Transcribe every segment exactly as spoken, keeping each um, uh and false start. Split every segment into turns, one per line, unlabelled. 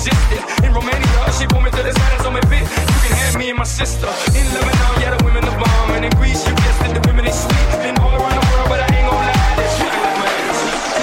resisted. In Romania, she pulled me to the side and told me, bitch, you can have me and my sister. In Lebanon, yeah, the women are bomb. And in Greece, you guessed it, the women is sweet. Been all around the world, but I ain't gon' lie, that's right like my ass.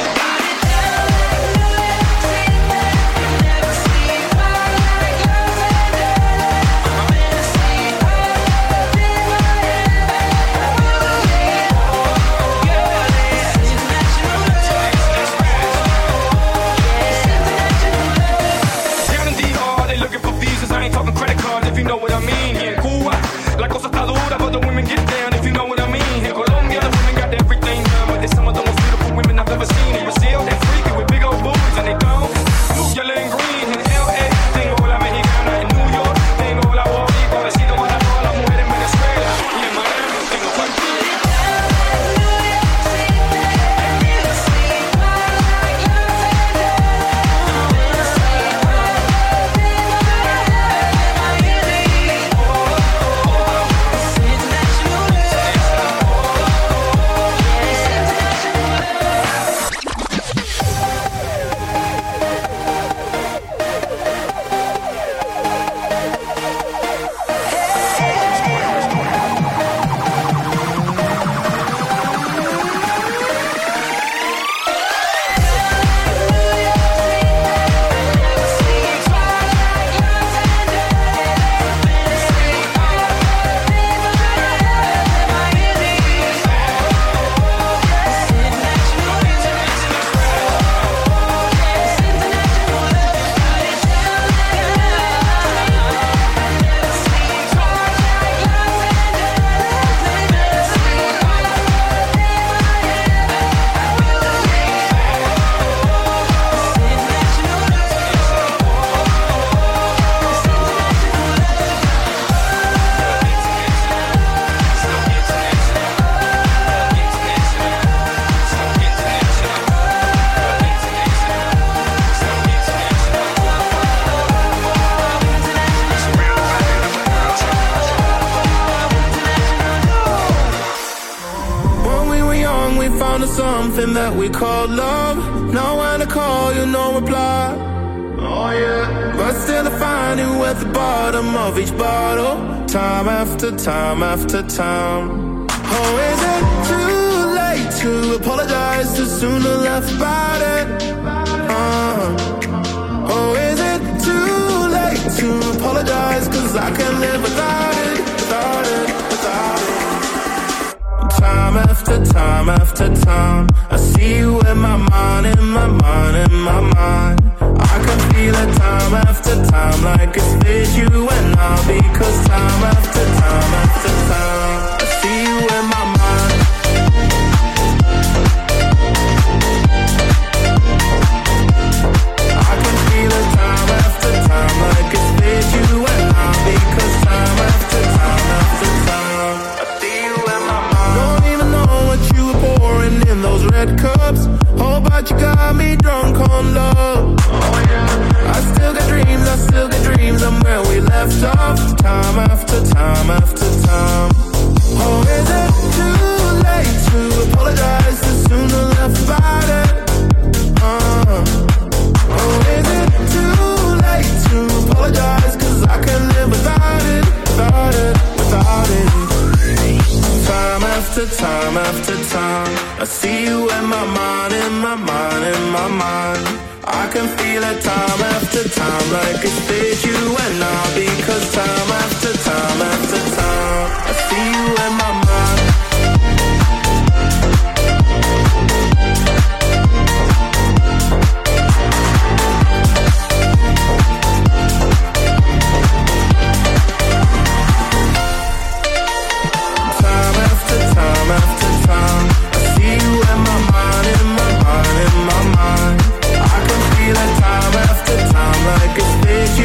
You know what I mean? Here in Cuba, la cosa está dura, but the women get down if you know what I mean. In Colombia, the women got everything done, but they're some of the most beautiful women I've ever seen. In Brazil, they're freaky with big old booties and they don't move yellow and green. In L A, tengo la mexicana. In New York, tengo la boricua. Besito para todas las mujeres en Venezuela. Y en Miami, tengo cualquiera.
Something that we call love. Know when to call, you no reply. Oh yeah. But still I find you at the bottom of each bottle, time after time after time. Oh, is it too late to apologize too soon to laugh about it? Uh, oh, is it too late to apologize? Cause I can't live without it, without it, without it. Time after time after time, I see you in my mind, in my mind, in my mind. I can feel it time after time, like it's with you and I. Because time after time after time, I see you in my mind. I can feel it time after time, like it's with you and I. Because time after time after time, I see you in my mind. Don't even know what you were pouring in those red cups. Oh, but you got me drunk on love. Oh yeah. I still got dreams, I still got dreams. I'm where we left off, time after time after time. Oh, is it too late to apologize too soon to laugh about it? Uh, oh, is it too late to apologize? Cause I can't live without it, without it, without it. Time after time after time, I see you in my mind, in my mind, in my mind. I can feel it time after time, like it's with you and I. Because time after time after time, I see you in my mind. Time after time after time, I see you in my mind, in my mind, in my mind. I can feel it time after time, like it's with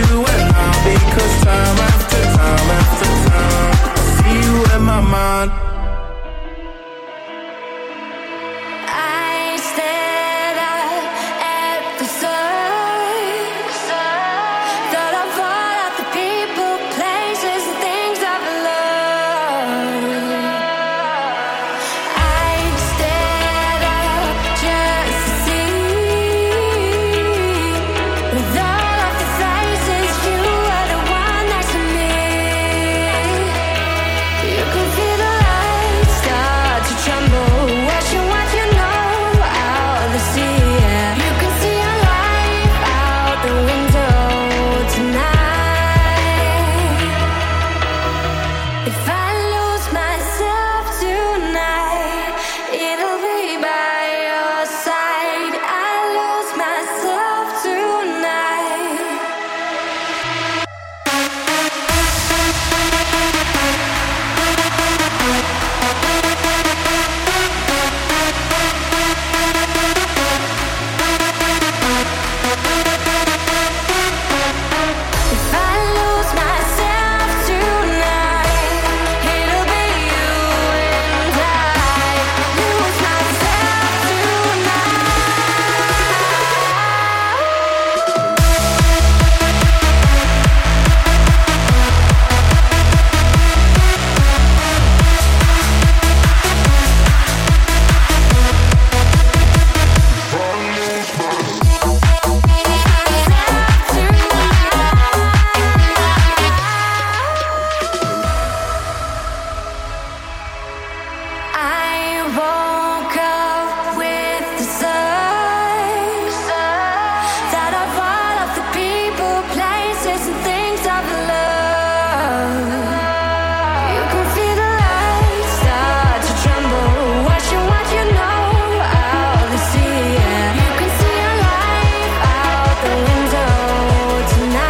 taste the things of love. You can feel the lights start to tremble, watching what you know out the sea. Yeah. You can see your life out the window tonight.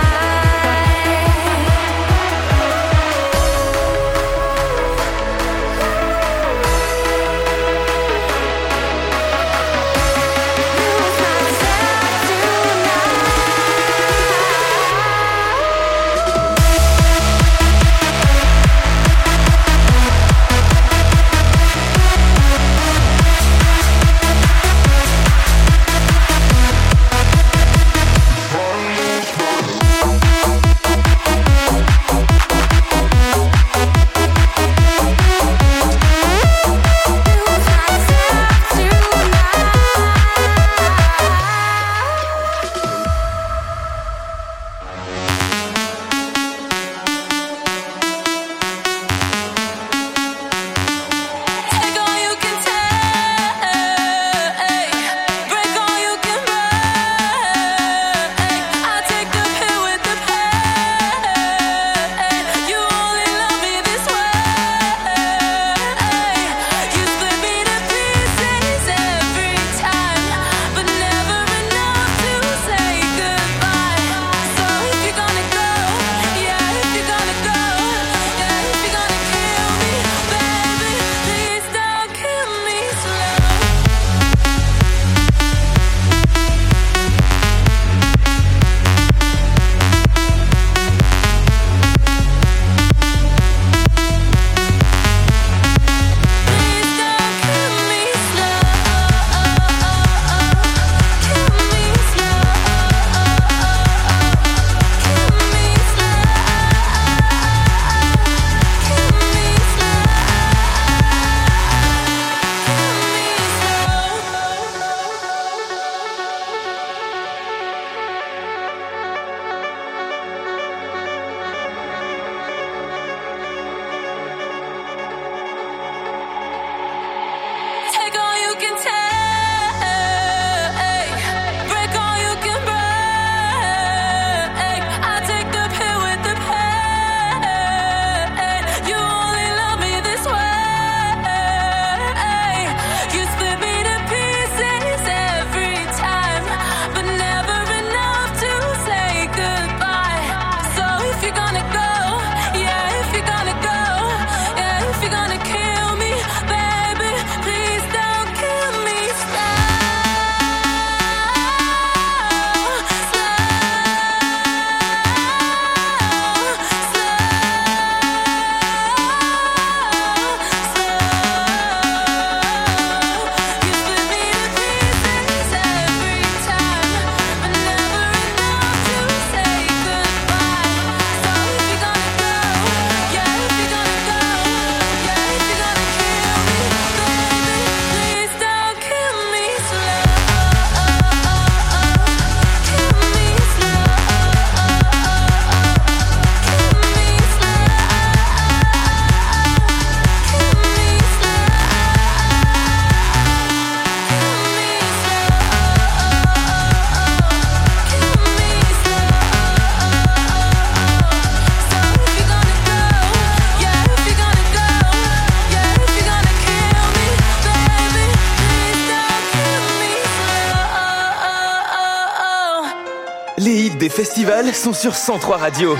Les hits des festivals sont sur cent trois Radio.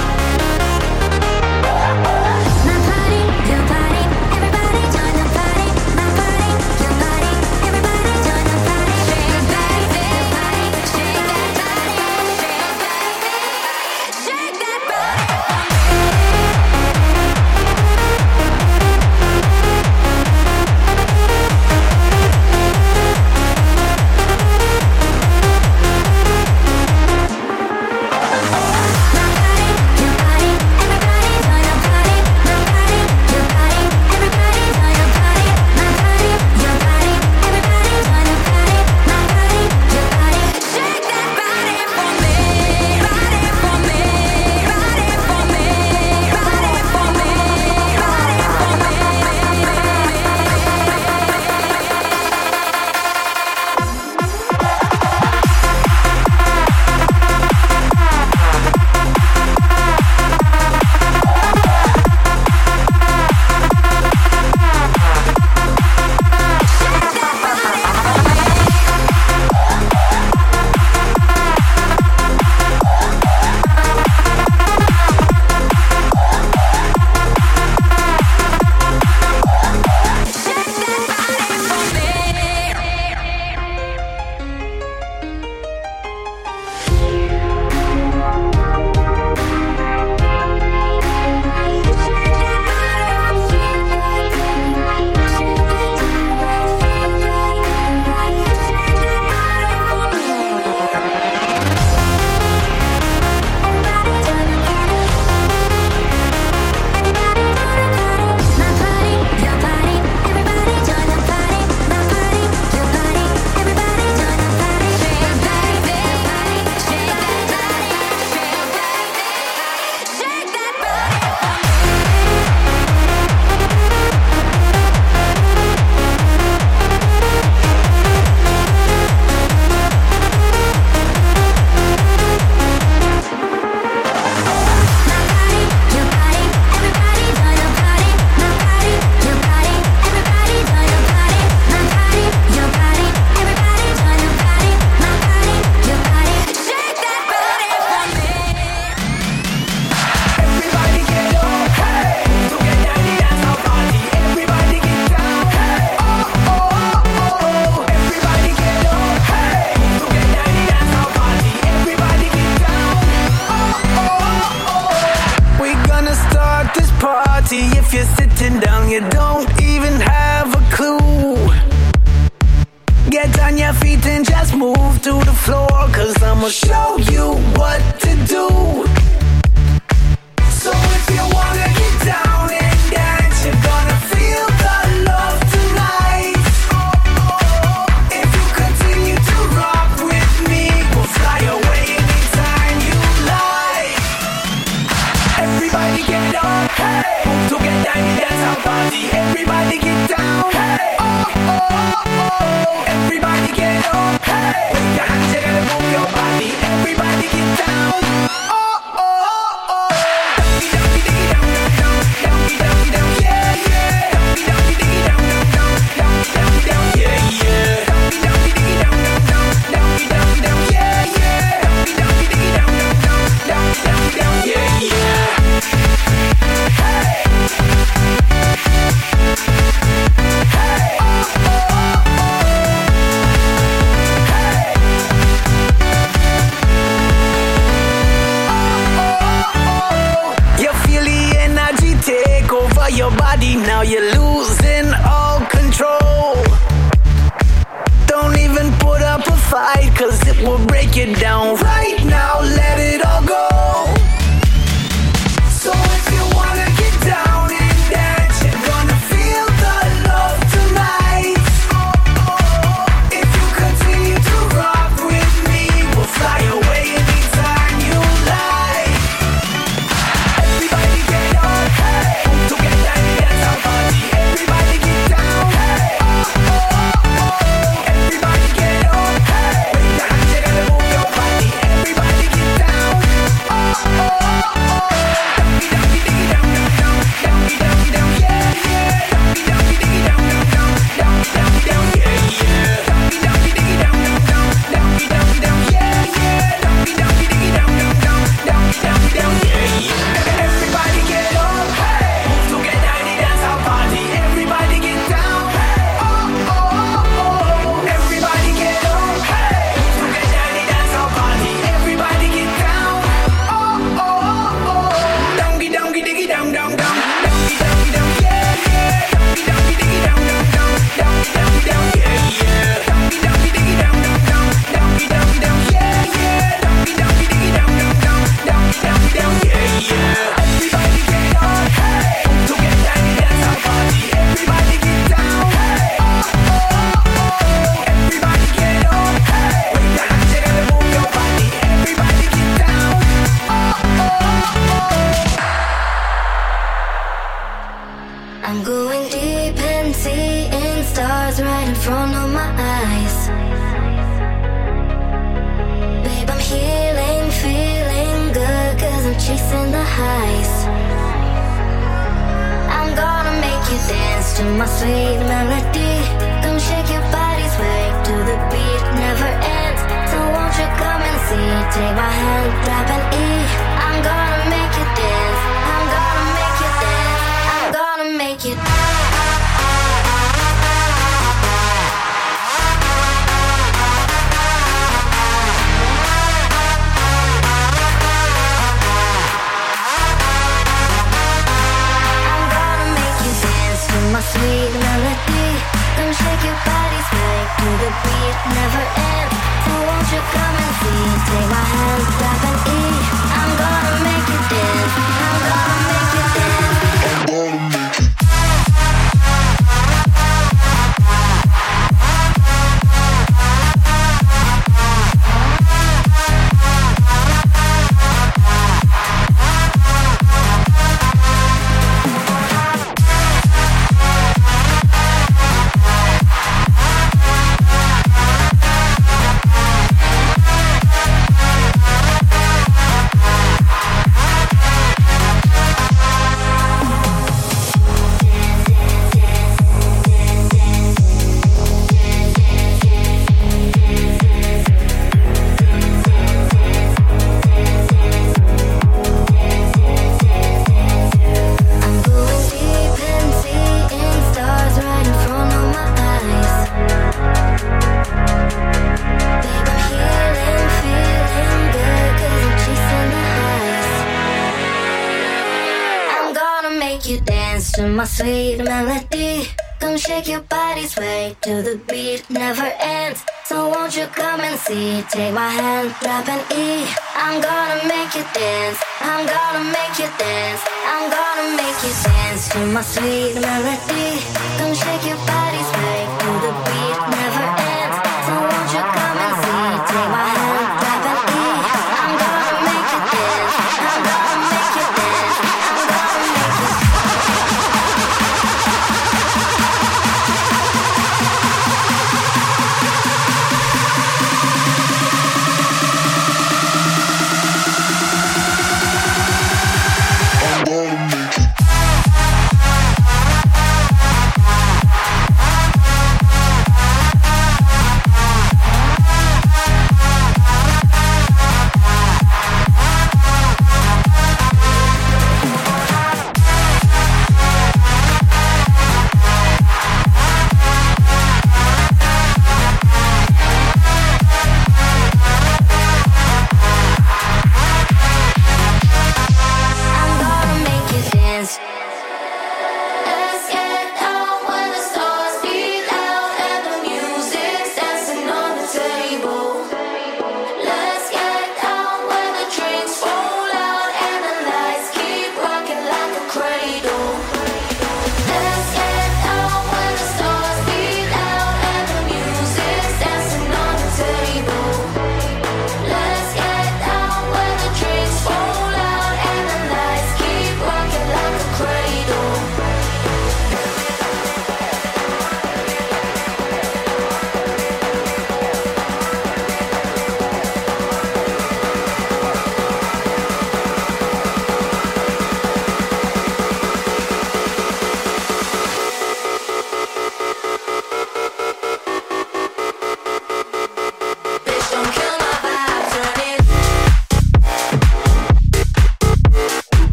My party, your party, everybody join the party.
if you're sitting down, you don't even have a clue. Get on your feet and just move to the floor, cause I'ma show you what to do. So if you wanna get down and dance, you're gonna feel the love tonight. If you continue to rock with me, we'll fly away anytime you like. Everybody get up, hey, move to get down and dance our party. Everybody get down, hey, oh, oh, oh, oh. Everybody get up, hey, with your hands together, move your body. Everybody get down, oh, oh, oh, oh. Downky, downky, diggy, down, down, down. Downky, downky, down, yeah, yeah. Downky, downky, diggy, down, down, down. Downky, downky, down, yeah, yeah. Downky, downky, diggy, down, down, down. Downky, downky, down, yeah, yeah. Downky, downky, diggy, down, down, down. Downky, downky, down, yeah, yeah. Your body, now you're losing all control. Don't even put up a fight, cause it will break you down. Right now, let it all go. So if you wanna get down and dance, you're gonna feel the love tonight. If you continue to rock with me, we'll fly away anytime you like. Everybody get up, hey, to get down and dance our party. Everybody get down, hey, oh, oh, oh, oh. Everybody get up, hey, with your hands together, move your body. Everybody get down, oh, oh, oh, oh. Downky, downky, diggy, down, down, down. Downky, downky, down, yeah, yeah. Downky, downky, diggy, down, down, down. Downky, downky, down, yeah, yeah. Downky, downky, diggy, down, down, down. Downky, downky, down, yeah, yeah. Downky, downky, diggy, down, down, down. Downky, downky, down, yeah, yeah. Everybody get up, hey, move to get down and dance our party. Everybody get down, hey, oh, oh, oh, oh. Everybody get up, hey, move to get down and dance our party. Everybody get down, oh, oh, oh, oh. Downky, downky, diggy, down, down, down. Downky, downky, down, yeah, yeah. Downky, downky, diggy, down, down, down. Downky, downky, down, yeah, yeah. Downky, downky, diggy, down, down, down. Downky, downky, down, yeah, yeah. Downky, downky, diggy, down, down, down. Downky, downky, down, yeah, yeah. Everybody get up, hey, to get down and dance our party. Everybody get down, hey, oh, oh, oh, oh. Everybody get up, hey, with your hands together, move your body. Everybody get down, oh, oh, oh.
I'm going deep and seeing stars right in front of my eyes. Babe, I'm healing, feeling good, cause I'm chasing the highs. I'm gonna make you dance to my sweet melody. Come shake your body, sway to the beat, never ends. So won't you come and see, take my hand, grab an E. I'm gonna make you dance, I'm gonna make you dance, I'm gonna make you dance. My sweet melody, come shake your body, sway to the beat, never ends. So won't you come and see, take my hand, grab an E. I'm gonna make you dance, I'm gonna make you dance. I'm gonna make you to my sweet melody. Come shake your body, sway to the beat, never ends. So won't you come and see? Take my hand, grab an E. I'm gonna make you dance. I'm gonna make you dance. I'm gonna make you dance to my sweet melody. Come shake your body, sway to the beat, never ends. So won't you come and see? Take my hand, grab an E. I'm gonna make you dance. I'm gonna make you dance. I'm gonna make you dance.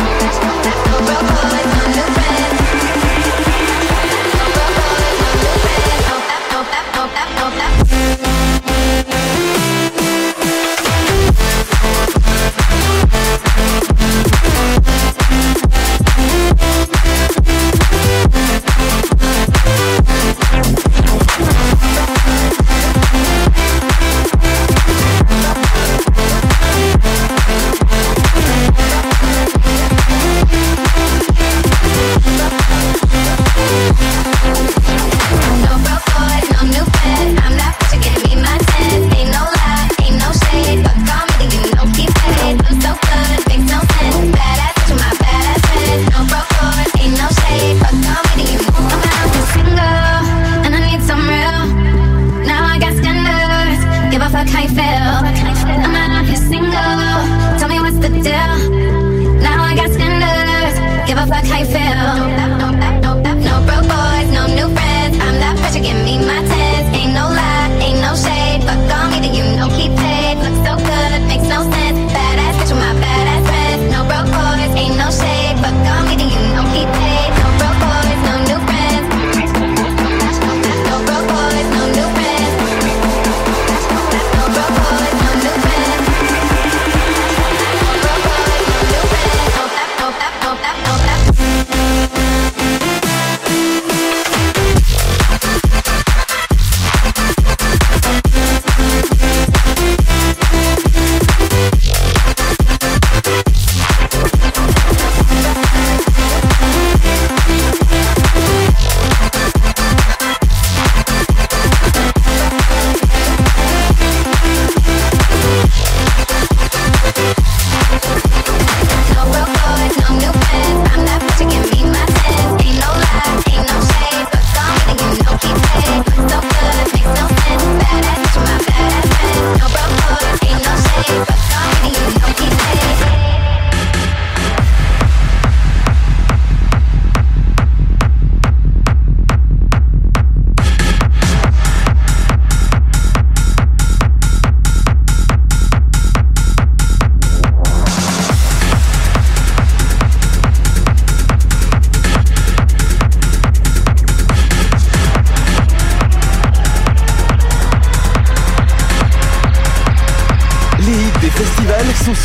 Broke boys, no new friends.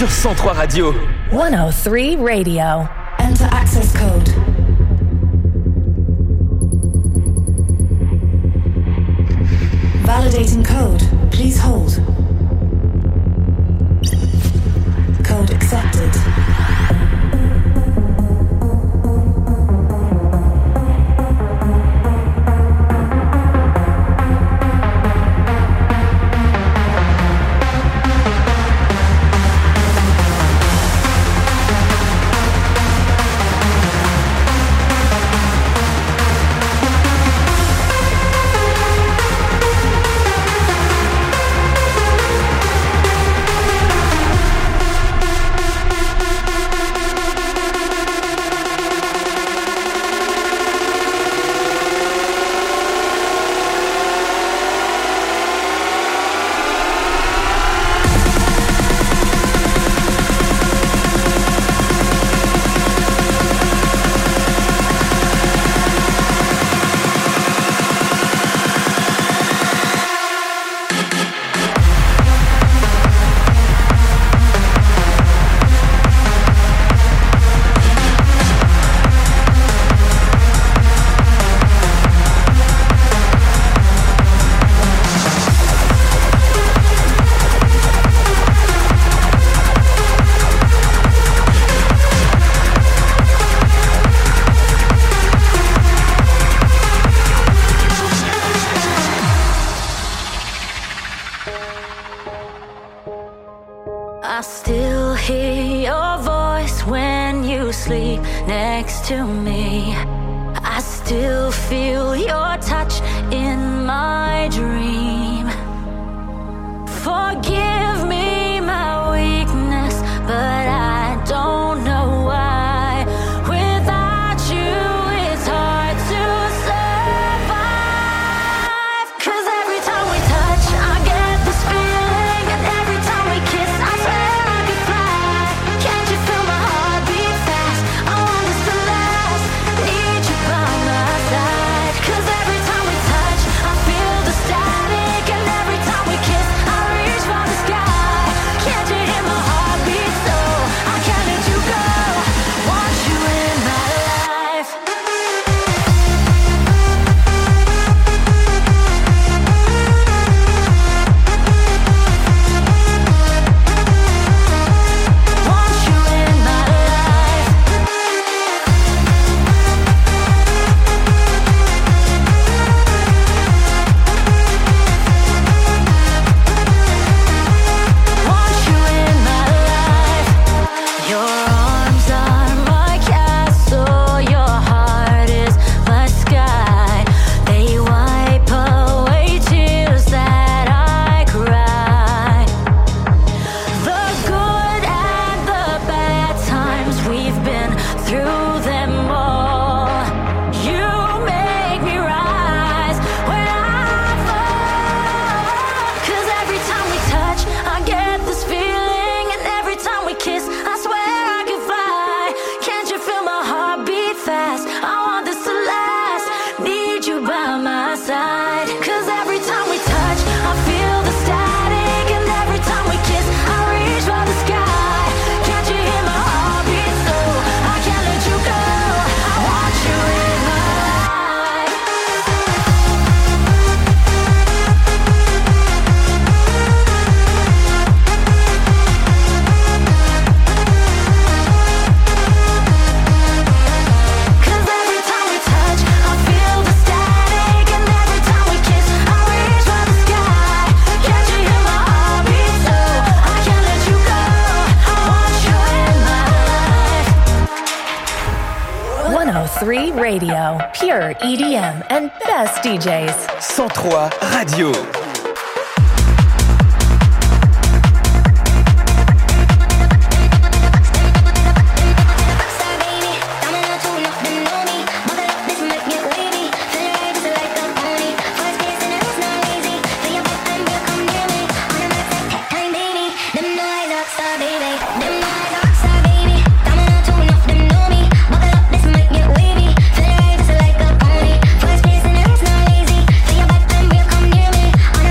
sur cent trois Radio.
one oh three Radio.
Enter access code. Validating code. Please hold. Code accepted.
Radio, pure E D M and best D Js.
cent trois Radio.
First place in the house, not easy. Feel your back, then we'll come near me.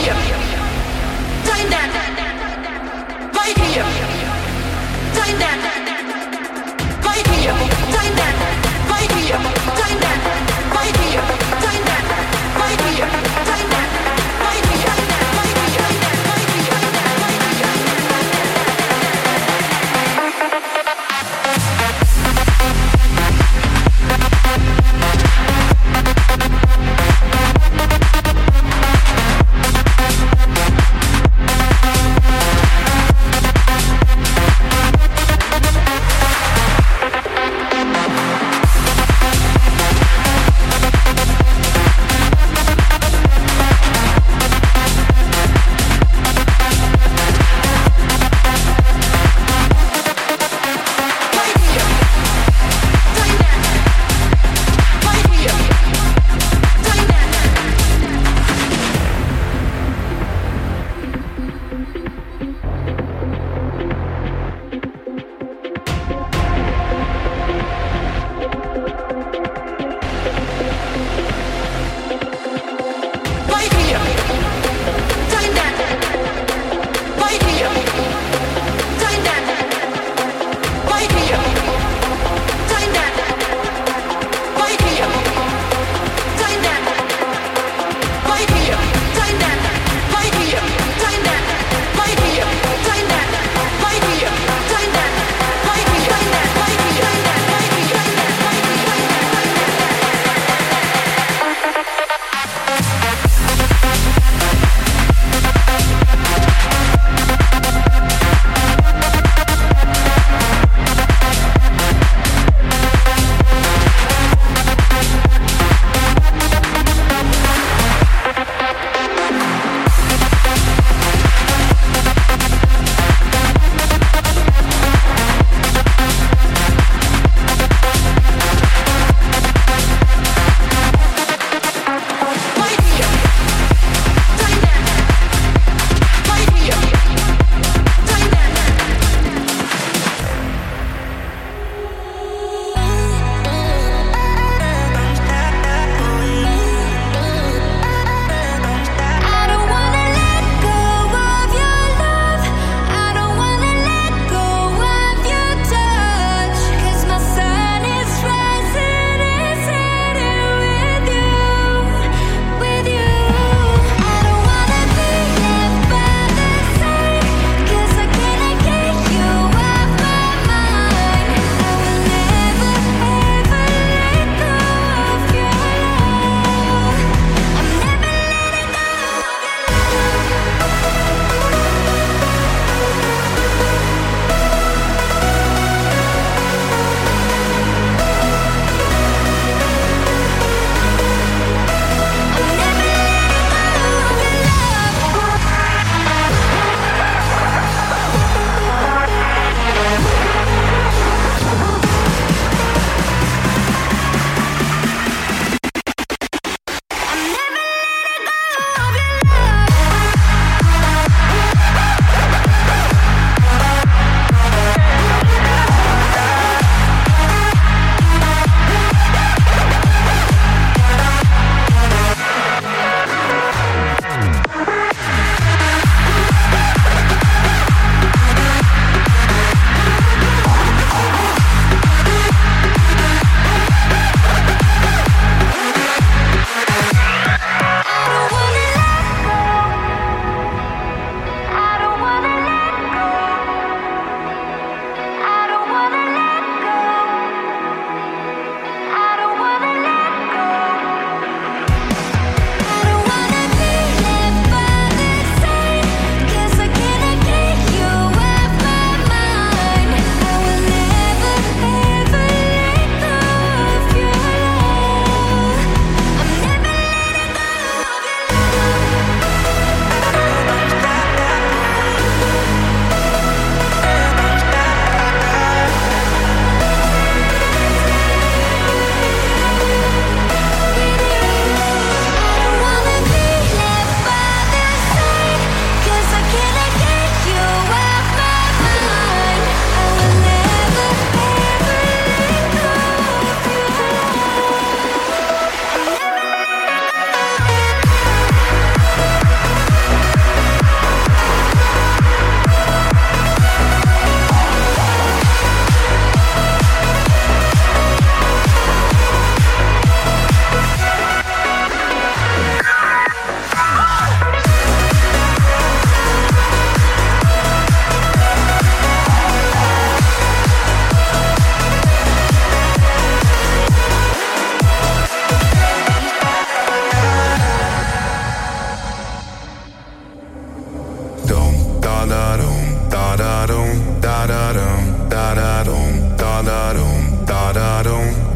Tonight.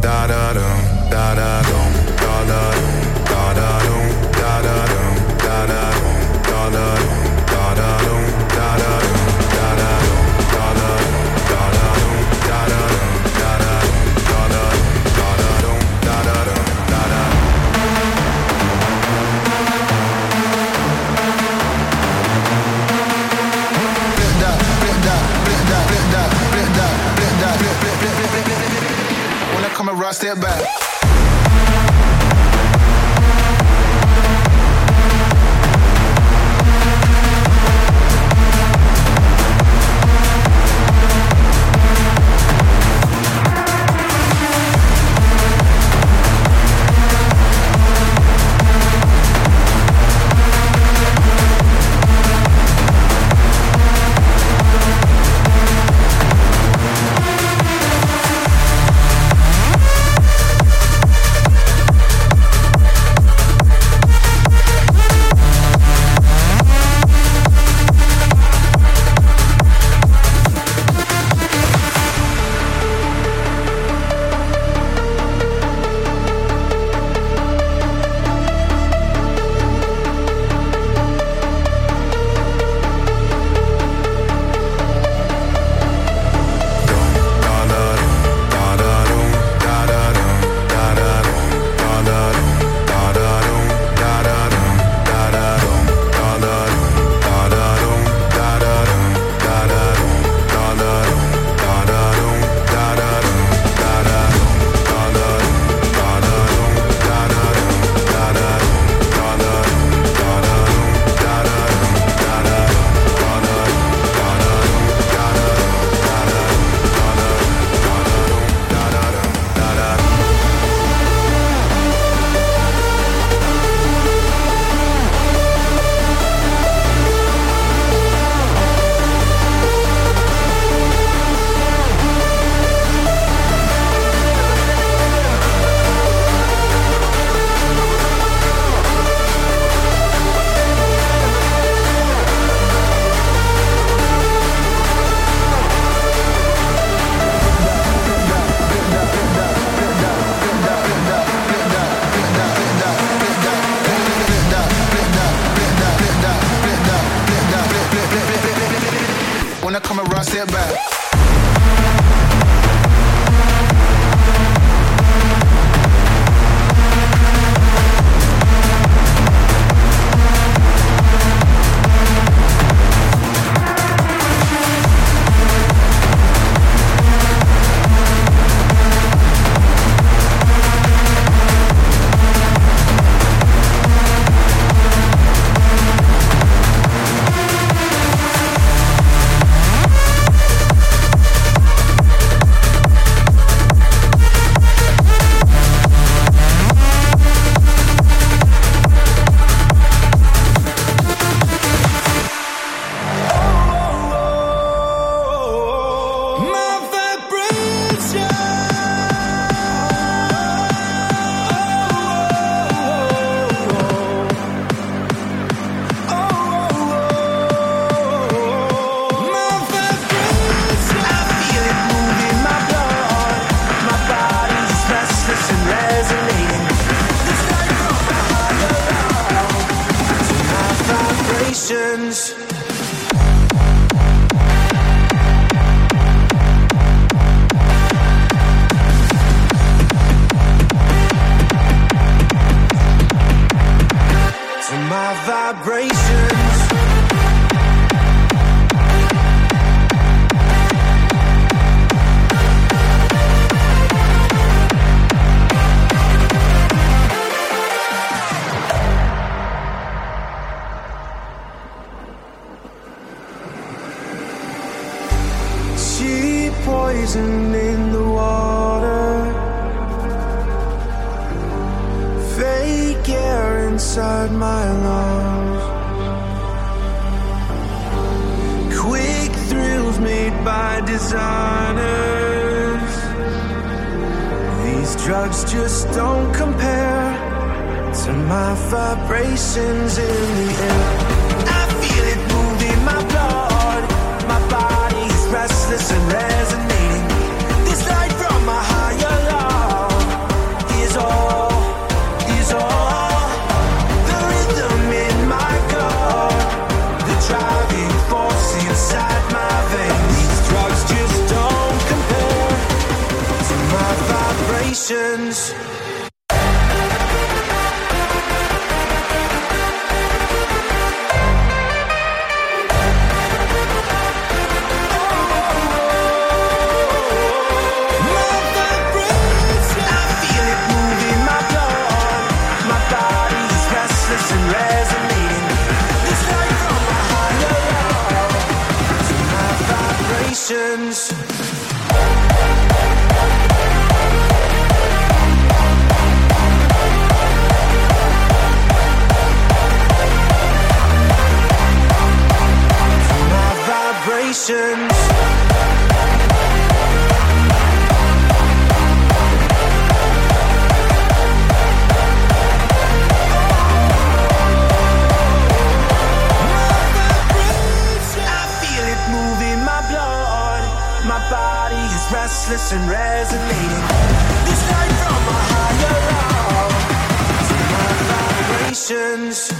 da da dum, da da dum, da da dum, da da dum, da da dum, da da dum, da da dum, da da dum, da da dum, da da dum, da da dum, da da dum, da da dum, da da dum, da da dum, da da dum, da da dum, da da. When I come and rock, step back. When I come and rock, step back.
Poison in the water, fake air inside my lungs, quick thrills made by designers. These drugs just don't compare to my vibrations in the air. I feel it moving my blood, my body's restless and resonating. This light from my higher love, vibrations. Vibrations. Restless and resonating. This light from a higher love to my vibrations.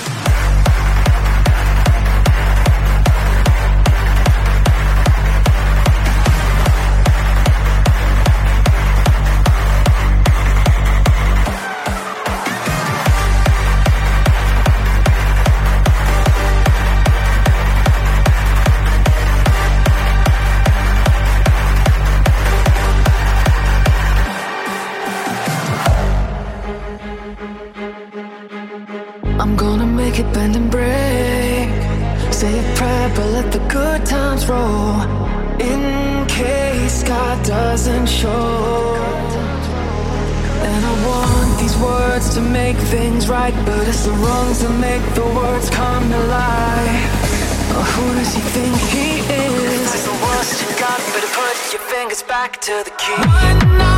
It bend and break. Say a prayer, but let the good times roll. In case God doesn't show. And I want these words to make things right, but it's the wrongs that make the words come to life. Oh, who does he think he is? It's the worst you got, better put your fingers back to the key. One night